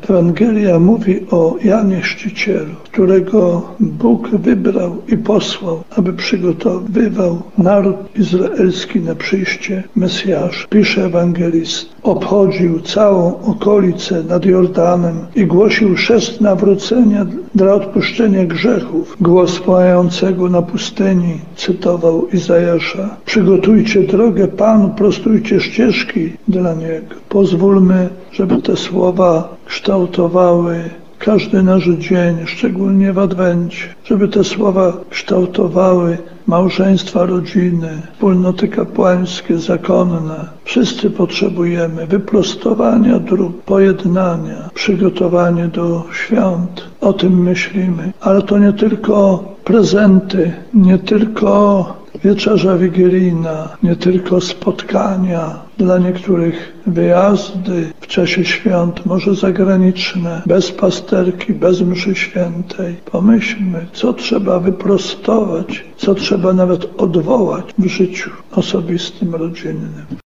Ewangelia mówi o Janie Chrzcicielu, którego Bóg wybrał i posłał, aby przygotowywał naród izraelski na przyjście Mesjasza. Pisze ewangelista: obchodził całą okolicę nad Jordanem i głosił chrzest nawrócenia dla odpuszczenia grzechów. Głos wołającego na pustyni cytował Izajasza: przygotujcie drogę Panu, prostujcie ścieżki dla Niego. Pozwólmy, żeby te słowa kształtowały każdy nasz dzień, szczególnie w Adwencie, żeby te słowa kształtowały małżeństwa, rodziny, wspólnoty kapłańskie, zakonne. Wszyscy potrzebujemy wyprostowania dróg, pojednania, przygotowania do świąt. O tym myślimy. Ale to nie tylko prezenty, nie tylko wieczerza wigilijna, nie tylko spotkania, dla niektórych wyjazdy w czasie świąt, może zagraniczne, bez pasterki, bez mszy świętej. Pomyślmy, co trzeba wyprostować, co trzeba nawet odwołać w życiu osobistym, rodzinnym.